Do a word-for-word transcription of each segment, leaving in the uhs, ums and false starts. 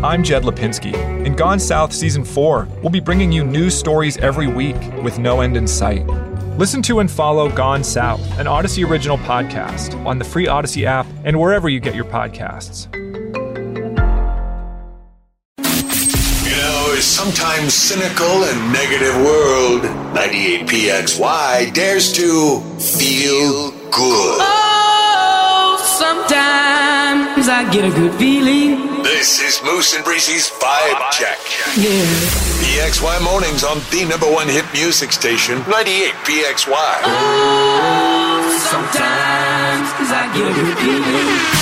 I'm Jed Lipinski. In Gone South Season four, we'll be bringing you news stories every week with no end in sight. Listen to and follow Gone South, an Odyssey original podcast, on the free Odyssey app and wherever you get your podcasts. You know, a sometimes cynical and negative world, ninety-eight P X Y dares to feel good. Oh, sometimes I get a good feeling. This is Moose and Breezy's Vibe Check. Yeah. P X Y Mornings on the number one hit music station, ninety-eight P X Y. Oh, sometimes I get a good feeling.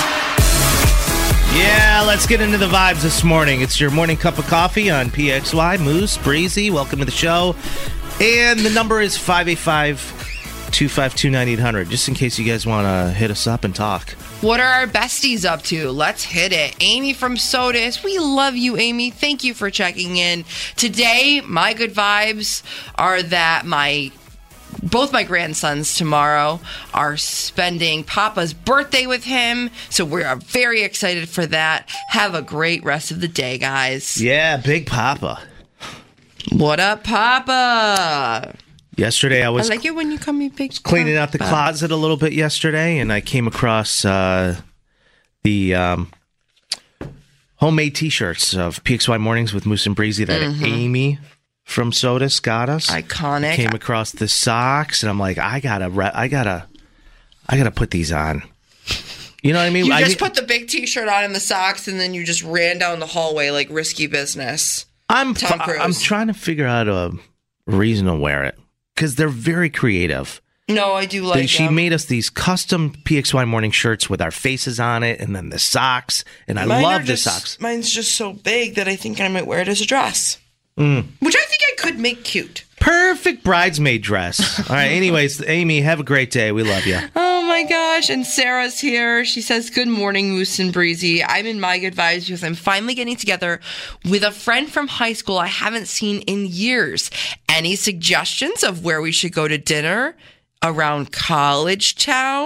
Yeah, let's get into the vibes this morning. It's your morning cup of coffee on P X Y. Moose, Breezy, welcome to the show. And the number is five eight five, two five two, nine eight hundred, just in case you guys want to hit us up and talk. What are our besties up to? Let's hit it. Amy from Sodus. We love you, Amy. Thank you for checking in. Today, my good vibes are that my both my grandsons tomorrow are spending Papa's birthday with him. So we are very excited for that. Have a great rest of the day, guys. Yeah, Big Papa. What up, Papa? Yesterday I was I like it when you call me Big Papa. Cleaning out the closet a little bit yesterday, and I came across uh, the um, homemade T-shirts of P X Y Mornings with Moose and Breezy that mm-hmm. Amy from Sodus got us. Iconic. Came across the socks, and I'm like, I gotta, re- I gotta, I gotta put these on. You know what I mean? You I just mean, put the big T-shirt on and the socks, and then you just ran down the hallway like Risky Business. I'm, Tom Cruise. I'm trying to figure out a reason to wear it. Because they're very creative. No, I do like they, She them. made us these custom P X Y morning shirts with our faces on it, and then the socks. And I Mine love are the just, socks. Mine's just so big that I think I might wear it as a dress. Mm. Which I think I could make cute. Perfect bridesmaid dress. All right, anyways, Amy, have a great day. We love you. Oh my gosh. And Sarah's here. She says, good morning, Moose and Breezy. I'm in my good vibes because I'm finally getting together with a friend from high school I haven't seen in years. Any suggestions of where we should go to dinner around College Town?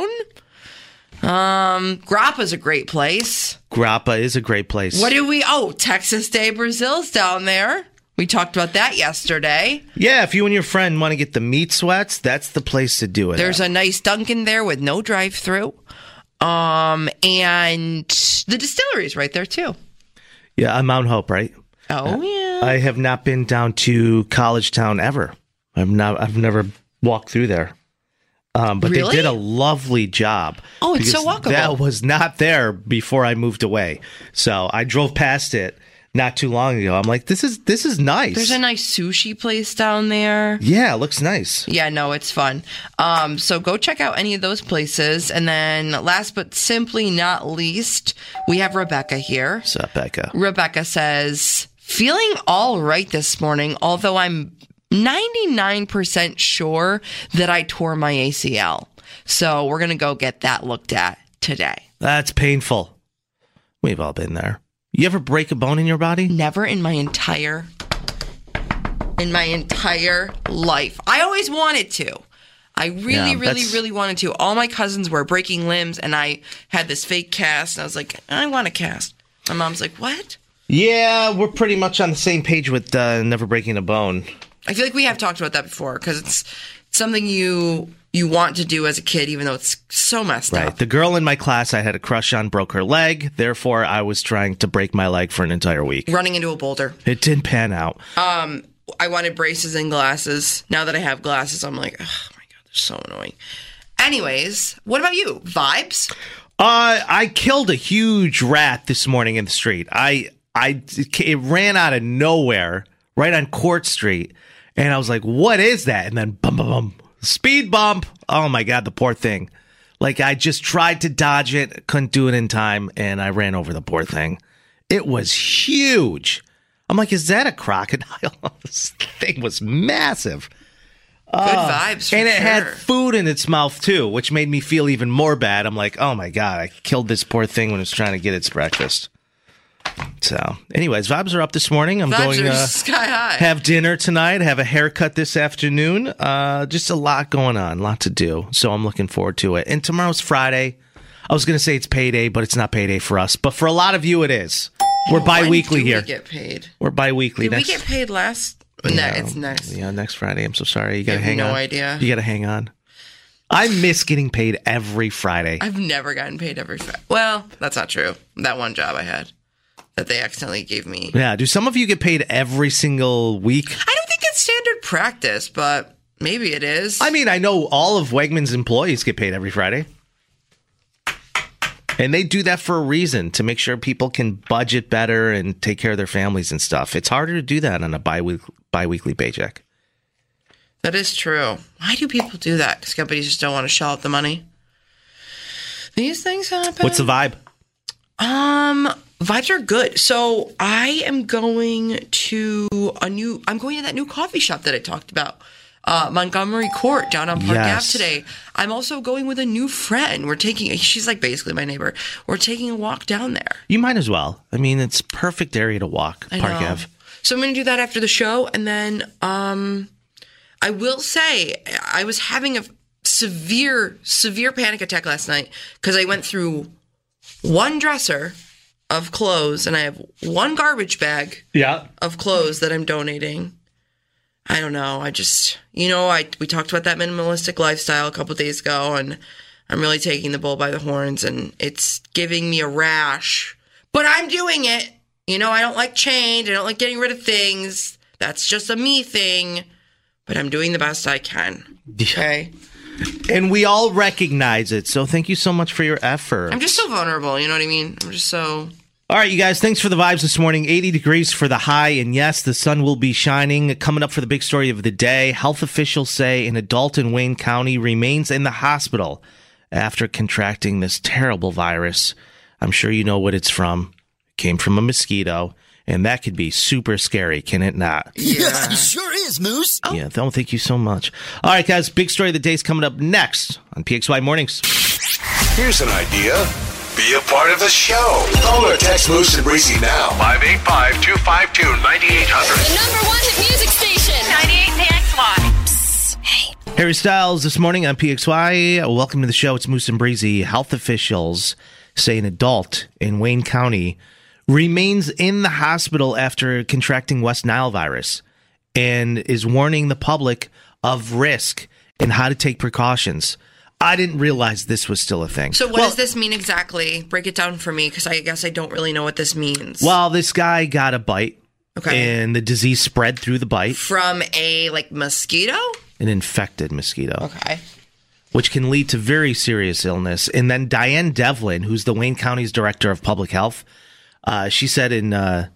Um, Grappa's a great place. Grappa is a great place. What do we, oh, Texas Day Brazil's down there. We talked about that yesterday. Yeah, if you and your friend want to get the meat sweats, that's the place to do it. There's at. a nice Dunkin' there with no drive-through. Um, and the distillery's right there, too. Yeah, on Mount Hope, right? Oh, yeah. I have not been down to College Town ever. I've not. I've never walked through there. Um, but really? They did a lovely job. Oh, it's so walkable. That was not there before I moved away. So I drove past it not too long ago. I'm like, this is this is nice. There's a nice sushi place down there. Yeah, it looks nice. Yeah, no, it's fun. Um, so go check out any of those places. And then last but simply not least, we have Rebecca here. What's up, Becca? Rebecca says, feeling all right this morning, although I'm ninety-nine percent sure that I tore my A C L. So we're going to go get that looked at today. That's painful. We've all been there. You ever break a bone in your body? Never in my entire, in my entire life. I always wanted to. I really, Yeah, really, that's- really wanted to. All my cousins were breaking limbs, and I had this fake cast, and I was like, I want a cast. My mom's like, what? Yeah, we're pretty much on the same page with uh, never breaking a bone. I feel like we have talked about that before, because it's something you you want to do as a kid, even though it's so messed Right. up. The girl in my class I had a crush on broke her leg. Therefore, I was trying to break my leg for an entire week. Running into a boulder. It didn't pan out. Um, I wanted braces and glasses. Now that I have glasses, I'm like, oh my God, they're so annoying. Anyways, what about you? Vibes? Uh, I killed a huge rat this morning in the street. I, I, it ran out of nowhere right on Court Street. And I was like, what is that? And then bum, bum, bum. Speed bump. Oh my God, the poor thing. Like I just tried to dodge it, couldn't do it in time, and I ran over the poor thing. It was huge. I'm like, is that a crocodile? This thing was massive. Good uh, vibes, for And it sure. had food in its mouth too, which made me feel even more bad. I'm like, oh my God, I killed this poor thing when it was trying to get its breakfast. So, anyways, vibes are up this morning. I'm Vibes going are to sky high. have dinner tonight, have a haircut this afternoon. Uh, just a lot going on, a lot to do. So I'm looking forward to it. And tomorrow's Friday. I was going to say it's payday, but it's not payday for us. But for a lot of you, it is. We're bi-weekly When do here. we get paid? We're bi-weekly. Did next, we get paid last? No, it's next. Yeah, next Friday. I'm so sorry. You gotta I have hang no on. idea. You gotta hang on. I miss getting paid every Friday. I've never gotten paid every Friday. Well, that's not true. That one job I had that they accidentally gave me. Yeah. Do some of you get paid every single week? I don't think it's standard practice, but maybe it is. I mean, I know all of Wegmans' employees get paid every Friday. And they do that for a reason, to make sure people can budget better and take care of their families and stuff. It's harder to do that on a bi-week, bi-weekly paycheck. That is true. Why do people do that? Because companies just don't want to shell out the money. These things happen. What's the vibe? Um, vibes are good. So I am going to a new. I'm going to that new coffee shop that I talked about, uh, Montgomery Court down on Park Yes. Ave today. I'm also going with a new friend. We're taking. She's like basically my neighbor. We're taking a walk down there. You might as well. I mean, it's perfect area to walk, I Park know. Ave. So I'm going to do that after the show, and then um, I will say I was having a severe, severe panic attack last night because I went through one dresser of clothes and I have one garbage bag Yeah. of clothes that I'm donating. I don't know. I just, you know, I we talked about that minimalistic lifestyle a couple of days ago, and I'm really taking the bull by the horns, and it's giving me a rash. But I'm doing it. You know, I don't like change. I don't like getting rid of things. That's just a me thing. But I'm doing the best I can. Okay? And we all recognize it. So thank you so much for your effort. I'm just so vulnerable. You know what I mean? I'm just so... All right, you guys, thanks for the vibes this morning. eighty degrees for the high, and yes, the sun will be shining. Coming up for the big story of the day, health officials say an adult in Wayne County remains in the hospital after contracting this terrible virus. I'm sure you know what it's from. It came from a mosquito, and that could be super scary, can it not? Yeah, it sure is, Moose. Yeah, don't thank you so much. All right, guys, big story of the day is coming up next on P X Y Mornings. Here's an idea. Be a part of the show. Call or text Moose and Breezy now. five eight five, two five two, nine eight hundred. The number one hit music station. ninety-eight P X Y. Psst. Hey. Harry Styles this morning on P X Y. Welcome to the show. It's Moose and Breezy. Health officials say an adult in Wayne County remains in the hospital after contracting West Nile virus and is warning the public of risk and how to take precautions. I didn't realize this was still a thing. So what well, does this mean exactly? Break it down for me, because I guess I don't really know what this means. Well, this guy got a bite, Okay. and the disease spread through the bite, From a, like, mosquito? an infected mosquito. Okay. Which can lead to very serious illness. And then Diane Devlin, who's the Wayne County's director of public health, uh, she said in uh,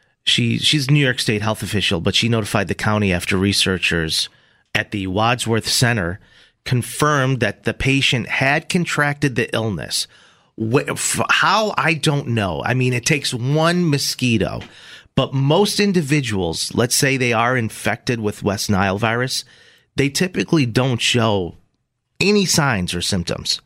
she she's a New York State health official, but she notified the county after researchers at the Wadsworth Center confirmed that the patient had contracted the illness. Wh- f- How? I don't know. I mean, it takes one mosquito, but most individuals, let's say they are infected with West Nile virus, they typically don't show any signs or symptoms.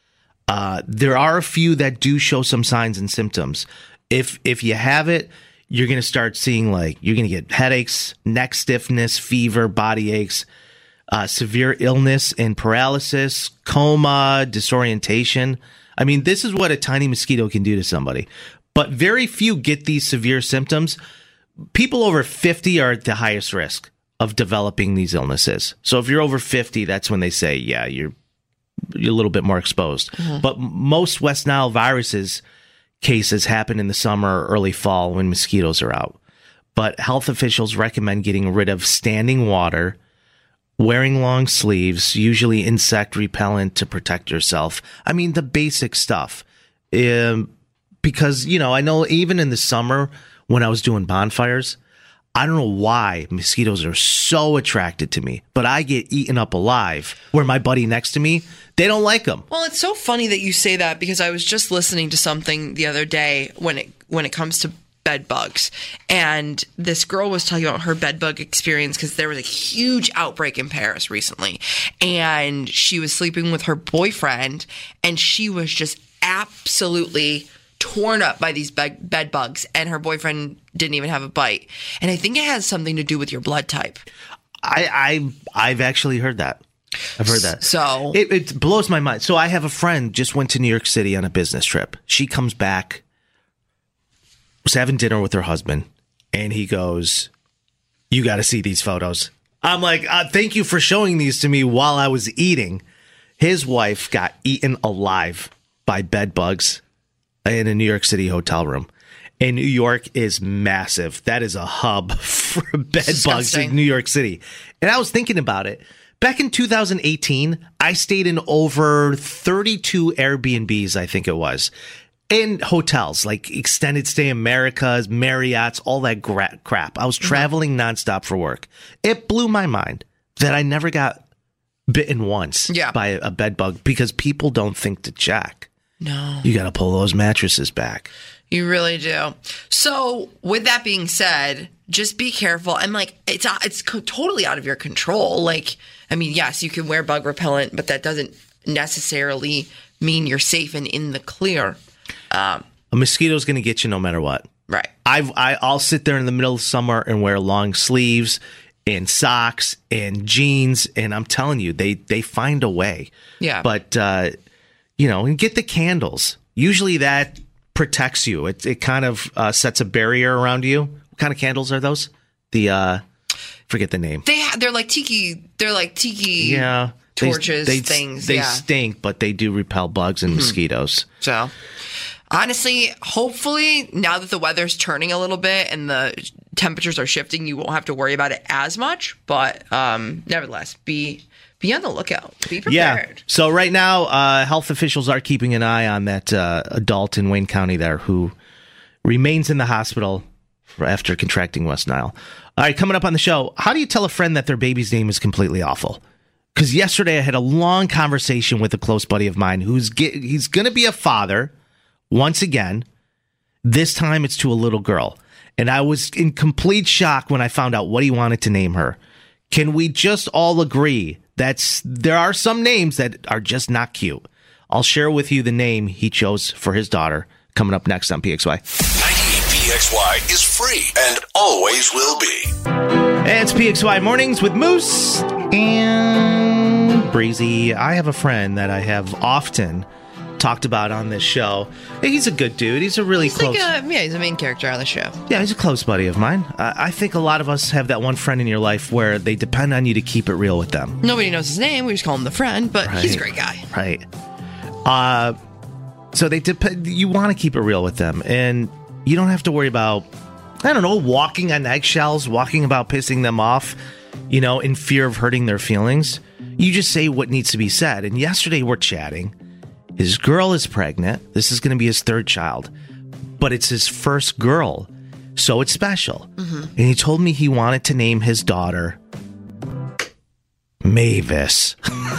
Uh, there are a few that do show some signs and symptoms. If if you have it, you're going to start seeing, like, you're going to get headaches, neck stiffness, fever, body aches, uh, severe illness and paralysis, coma, disorientation. I mean, this is what a tiny mosquito can do to somebody. But very few get these severe symptoms. People over fifty are at the highest risk of developing these illnesses. So if you're over fifty, that's when they say, yeah, you're you're a little bit more exposed. Mm-hmm. But most West Nile viruses cases happen in the summer or early fall when mosquitoes are out. But health officials recommend getting rid of standing water, wearing long sleeves, usually insect repellent to protect yourself. I mean, the basic stuff. Um, because, you know, I know even in the summer when I was doing bonfires, I don't know why mosquitoes are so attracted to me, but I get eaten up alive. Where my buddy next to me, they don't like them. Well, it's so funny that you say that, because I was just listening to something the other day when it when it comes to bed bugs, and this girl was talking about her bed bug experience because there was a huge outbreak in Paris recently, and she was sleeping with her boyfriend, and she was just absolutely torn up by these bed, bed bugs, and her boyfriend didn't even have a bite. And I think it has something to do with your blood type. I, I I've actually heard that. I've heard that. So it, it blows my mind. So I have a friend just went to New York City on a business trip. She comes back was having dinner with her husband, and he goes, "You got to see these photos." I'm like, uh, "Thank you for showing these to me while I was eating." His wife got eaten alive by bed bugs in a New York City hotel room. And New York is massive. That is a hub for bed bugs in New York City. And I was thinking about it. Back in two thousand eighteen, I stayed in over thirty-two Airbnbs, I think it was, in hotels, like Extended Stay Americas, Marriott's, all that gra- crap. I was traveling nonstop for work. It blew my mind that I never got bitten once yeah. by a bed bug because people don't think to check. No. You got to pull those mattresses back. You really do. So, with that being said, just be careful. And like, it's it's totally out of your control. Like, I mean, yes, you can wear bug repellent, but that doesn't necessarily mean you're safe and in the clear. Um, a mosquito's going to get you no matter what. Right. I've, I, I'll sit there in the middle of summer and wear long sleeves and socks and jeans, and I'm telling you, they they find a way. Yeah. But uh, you know, and get the candles. Usually that protects you. It it kind of uh, sets a barrier around you. What kind of candles are those? The uh, forget the name. They ha- they're like tiki. They're like tiki. Yeah. Torches, they, they, things. They yeah. stink, but they do repel bugs and mm-hmm. mosquitoes. So, honestly, hopefully, now that the weather's turning a little bit and the temperatures are shifting, you won't have to worry about it as much. But um, nevertheless, be be on the lookout. Be prepared. Yeah. So right now, uh, health officials are keeping an eye on that uh, adult in Wayne County there who remains in the hospital for, after contracting West Nile. All right, coming up on the show, how do you tell a friend that their baby's name is completely awful? Because yesterday I had a long conversation with a close buddy of mine who's get, he's going to be a father once again. This time it's to a little girl. And I was in complete shock when I found out what he wanted to name her. Can we just all agree that there are some names that are just not cute? I'll share with you the name he chose for his daughter coming up next on P X Y. ninety-eight P X Y is free and always will be. And it's P X Y Mornings with Moose and Breezy. I have a friend that I have often talked about on this show. He's a good dude. He's a really he's close... Like a, yeah, he's a main character on the show. Yeah, he's a close buddy of mine. Uh, I think a lot of us have that one friend in your life where they depend on you to keep it real with them. Nobody knows his name. We just call him the friend, but right. He's a great guy. Right. Uh, so they dep- you want to keep it real with them, and you don't have to worry about, I don't know, walking on eggshells, walking about pissing them off, you know, in fear of hurting their feelings. You just say what needs to be said. And yesterday we're chatting. His girl is pregnant. This is going to be his third child, but it's his first girl, so it's special. Mm-hmm. And he told me he wanted to name his daughter Mavis.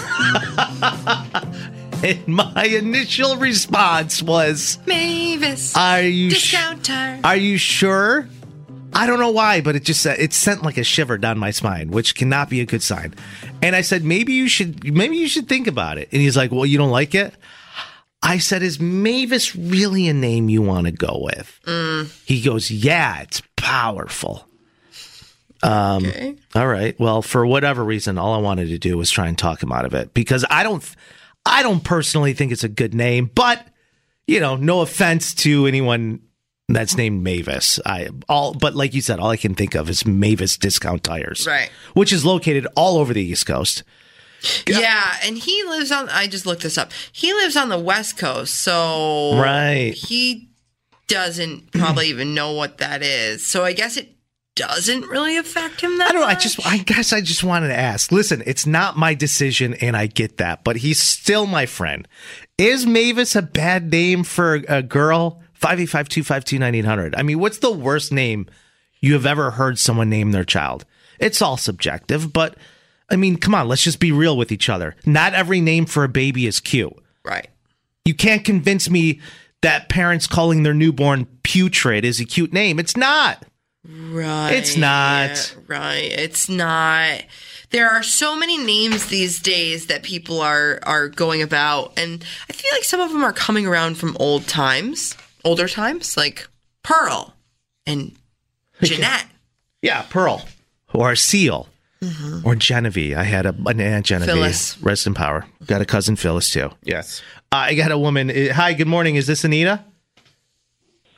And my initial response was, Mavis. Are you discount time? Sh- are you sure? I don't know why, but it just it sent like a shiver down my spine, which cannot be a good sign. And I said, maybe you should maybe you should think about it. And he's like, well, you don't like it? I said, is Mavis really a name you want to go with? Mm. He goes, yeah, it's powerful. Um, okay. All right. Well, for whatever reason, all I wanted to do was try and talk him out of it because I don't, I don't personally think it's a good name, but you know, no offense to anyone that's named Mavis. I all, but like you said, all I can think of is Mavis Discount Tires, right? Which is located all over the East Coast. Yeah, and he lives on, I just looked this up. He lives on the West Coast, so right. He doesn't probably even know what that is. So I guess it doesn't really affect him that I don't know. much. I just, I guess I just wanted to ask. Listen, it's not my decision, and I get that, but he's still my friend. Is Mavis a bad name for a girl? five eight five, two five two, nine eight hundred. I mean, what's the worst name you have ever heard someone name their child? It's all subjective, but I mean, come on, let's just be real with each other. Not every name for a baby is cute. Right. You can't convince me that parents calling their newborn putrid is a cute name. It's not. Right. It's not. Right. It's not. There are so many names these days that people are, are going about, and I feel like some of them are coming around from old times, older times, like Pearl and Jeanette. Yeah, Pearl. Or Seal. Mm-hmm. Or Genevieve. I had a, an aunt Genevieve. Phyllis. Rest in power. Got a cousin Phyllis, too. Yes. Uh, I got a woman. Hi, good morning. Is this Anita?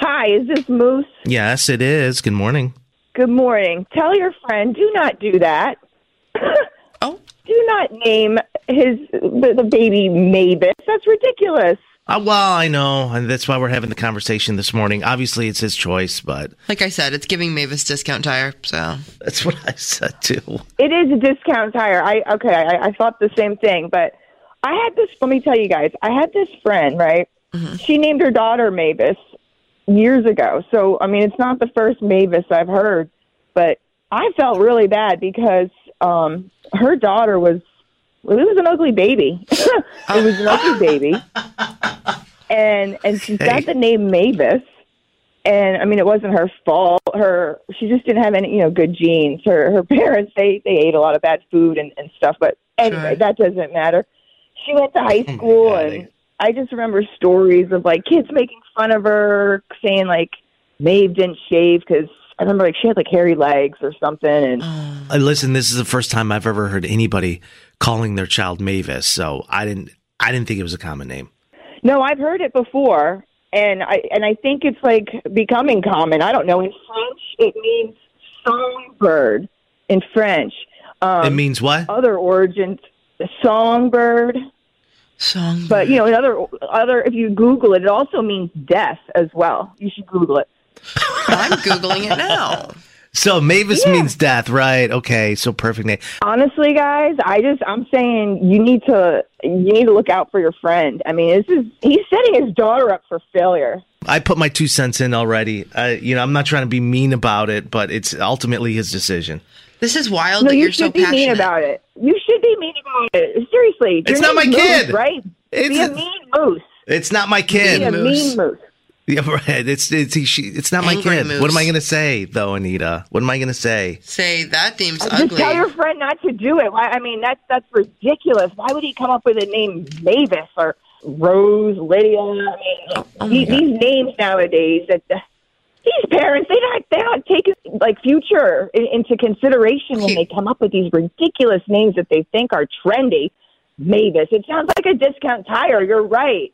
Hi, is this Moose? Yes, it is. Good morning. Good morning. Tell your friend, do not do that. Oh. Do not name his the, the baby Mavis. That's ridiculous. Uh, well, I know, and that's why we're having the conversation this morning. Obviously, it's his choice, but Like I said, it's giving Mavis Discount Tire, so. that's what I said too. It is a discount tire. I okay, I, I thought the same thing, but I had this. Let me tell you guys, I had this friend, right? Mm-hmm. She named her daughter Mavis years ago. So I mean, it's not the first Mavis I've heard, but I felt really bad because um, her daughter was. Well, it was an ugly baby. It was an ugly baby. And and she Hey. got the name Mavis. And I mean, it wasn't her fault. Her she just didn't have any, you know, good genes. Her her parents they, they ate a lot of bad food and, and stuff. But anyway, Sure. that doesn't matter. She went to high school, God. and I just remember stories of like kids making fun of her, saying like Maeve didn't shave because I remember like she had like hairy legs or something. And Uh, listen, this is the first time I've ever heard anybody calling their child Mavis, so I didn't. I didn't think it was a common name. no, I've heard it before. And I and I think it's like becoming common. I don't know. In French, it means songbird. In French, um, It means what? other origins, songbird. Song. But you know, in other other, if you Google it, it also means death as well. You should Google it. I'm Googling it now. So Mavis Yeah. means death, right? Okay, so perfect name. Honestly, guys, I just I'm saying you need to you need to look out for your friend. I mean, this is he's setting his daughter up for failure. I put my two cents in already. Uh, you know, I'm not trying to be mean about it, but it's ultimately his decision. This is wild No, that you you're should so be passionate. mean about it. You should be mean about it. Seriously, It's your not name's my Moose, kid. right? It's be a a- mean moose. It's not my Be kid. a Moose. mean moose. Yeah, right. It's it's he, she, it's not my Angry kid. moose. What am I going to say though, Anita? What am I going to say? Say that name's Just ugly. tell your friend not to do it. Why? I mean, that's that's ridiculous. Why would he come up with a name Mavis or Rose, Lydia? I mean, Oh, oh my these, God. these names nowadays that uh, these parents they not they not taking like future in, into consideration when Okay. they come up with these ridiculous names that they think are trendy. Mavis. It sounds like a discount tire. You're right.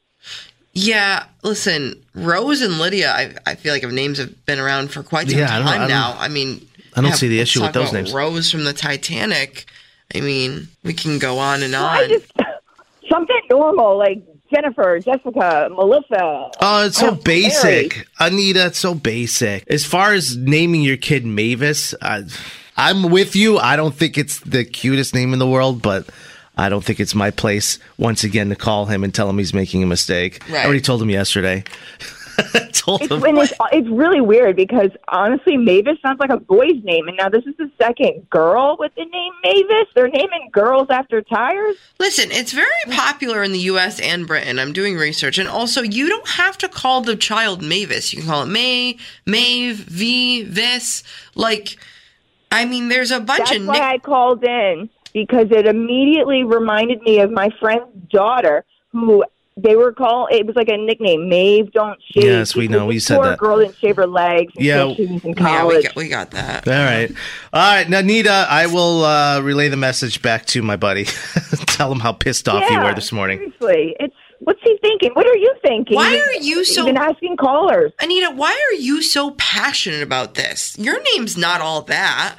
Yeah, listen, Rose and Lydia, I, I feel like names have been around for quite some Yeah, I don't- I time don't- now. I mean, I don't yeah, see the let's issue with talk those about names. Rose from the Titanic. I mean, we can go on and Well, on. I just something normal like Jennifer, Jessica, Melissa. Oh, it's so uh, basic, Mary. Anita. It's so basic. As far as naming your kid Mavis, I, I'm with you. I don't think it's the cutest name in the world, but I don't think it's my place once again to call him and tell him he's making a mistake. I Right. already told him yesterday. I told It's, him. and it's, it's really weird because honestly, Mavis sounds like a boy's name, and now this is the second girl with the name Mavis. They're naming girls after tires. Listen, it's very popular in the U S and Britain. I'm doing research. And also, you don't have to call the child Mavis. You can call it May, Maeve, V, Vis. Like, I mean, there's a bunch That's of why nick- I called in because it immediately reminded me of my friend's daughter who. They were called. It was like a nickname. Maeve, don't shave. Yes, we know. because We this said poor that. girl didn't shave her legs. Yeah. until she was in Yeah, we college. got, we got that. All right. All right. Now, Anita, I will uh, relay the message back to my buddy. Tell him how pissed off you Yeah, were this morning. Seriously, it's what's he thinking? What are you thinking? Why You've- are you so- You've been asking callers. Anita, why are you so passionate about this? Your name's not all that.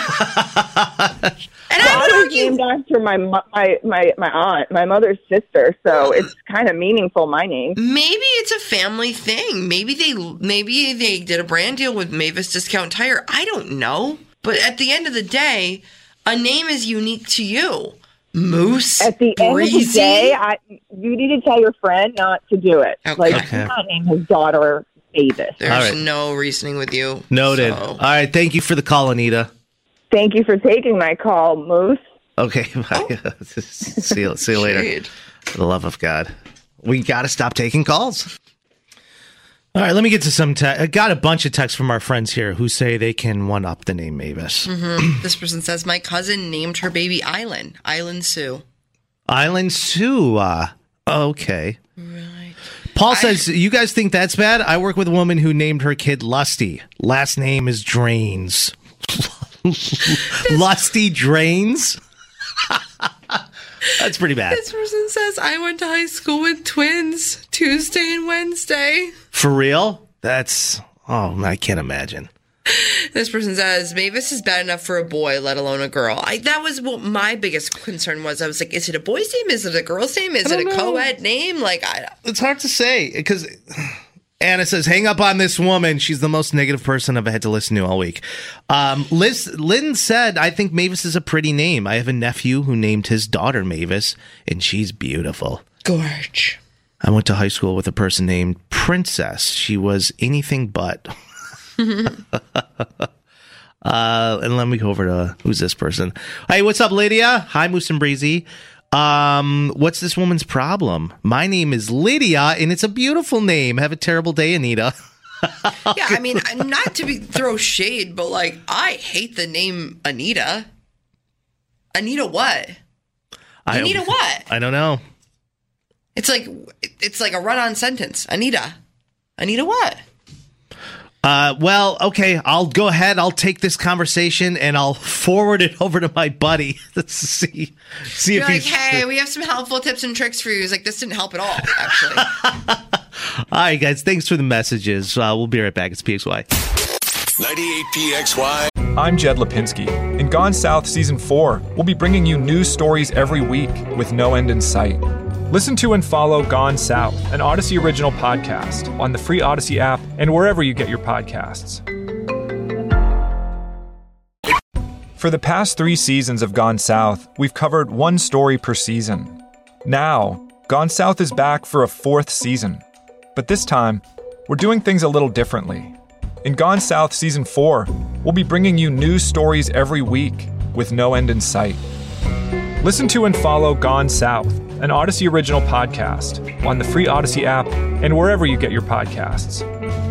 And I I would was argue, named after my mo- my my my aunt, my mother's sister, so it's kind of meaningful. My name. maybe it's a family thing. Maybe they maybe they did a brand deal with Mavis Discount Tire. I don't know. But at the end of the day, a name is unique to you. Moose. At the end of the Breezy. day, I, you need to tell your friend not to do it. Okay. Like, Okay. do not name his daughter Davis. There's All right. no reasoning with you. Noted. So- All right. Thank you for the call, Anita. Thank you for taking my call, Moose. Okay. Bye. see, you, see you later. Shade. For the love of God. We got to stop taking calls. All right, let me get to some text. I got a bunch of texts from our friends here who say they can one-up the name Mavis. This person says, my cousin named her baby Island. Island Sue. Island Sue. Uh, okay. Right. Paul says, you guys think that's bad? I work with a woman who named her kid Lusty. Last name is Drains. Lusty Drains? That's pretty bad. This person says, I went to high school with twins Tuesday and Wednesday. For real? That's, oh, I can't imagine. This person says, Mavis is bad enough for a boy, let alone a girl. I, that was what my biggest concern was. I was like, is it a boy's name? Is it a girl's name? Is it a know. co-ed name? Like, I It's hard to say, because Anna says, hang up on this woman. She's the most negative person I've had to listen to all week. Um, Liz, Lynn said, I think Mavis is a pretty name. I have a nephew who named his daughter Mavis, and she's beautiful. Gorge. I went to high school with a person named Princess. She was anything but. uh, and let me go over to, who's this person? Hey, what's up, Lydia? Hi, Moose and Breezy. Um, what's this woman's problem? My name is Lydia, and it's a beautiful name. Have a terrible day, Anita. Yeah, I mean, not to be throw shade, but like, I hate the name Anita. Anita what? I, Anita what? I don't know. It's like it's like a run-on sentence. Anita. Anita what? Uh, well, okay, I'll go ahead. I'll take this conversation and I'll forward it over to my buddy to see, see You're if like, he's... hey, we have some helpful tips and tricks for you. He's like, this didn't help at all, actually. All right, guys, thanks for the messages. Uh, we'll be right back. It's P X Y. ninety-eight P X Y. I'm Jed Lipinski. In Gone South Season four, we'll be bringing you news stories every week with no end in sight. Listen to and follow Gone South, an Odyssey original podcast, on the free Odyssey app and wherever you get your podcasts. For the past three seasons of Gone South, we've covered one story per season. Now, Gone South is back for a fourth season. But this time, we're doing things a little differently. In Gone South Season four, we'll be bringing you news stories every week with no end in sight. Listen to and follow Gone South, an Odyssey original podcast, on the free Odyssey app and wherever you get your podcasts.